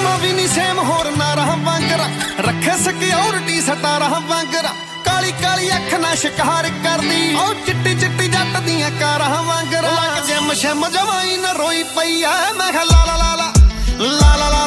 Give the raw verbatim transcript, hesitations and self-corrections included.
ਜਮਾ ਵੀ ਨਹੀਂ ਸੇਮ ਹੋਰ ਨਾ ਰਹਾ ਵਾਂਗਰਾ ਰੱਖੇ ਸਿਕਿਉਰਿਟੀ ਸਤਾਰਾਂ ਵਾਂਗਰਾ ਕਾਲੀ ਕਾਲੀ ਅੱਖ ਨਾ ਸ਼ਿਕਾਰ ਕਰਦੀ ਉਹ ਚਿੱਟੀ ਚਿੱਟੀ ਜੱਟ ਦੀਆਂ ਕਾਰਾਂ ਵਾਂਗਰਾ ਜਿਮ ਸ਼ਮ ਜਵਾਈ ਨਾ ਰੋਈ ਪਈ ਐ ਮੈਂ ਕਿਹਾ ਲਾ ਲਾ ਲਾ ਲਾ ਲਾ ਲਾ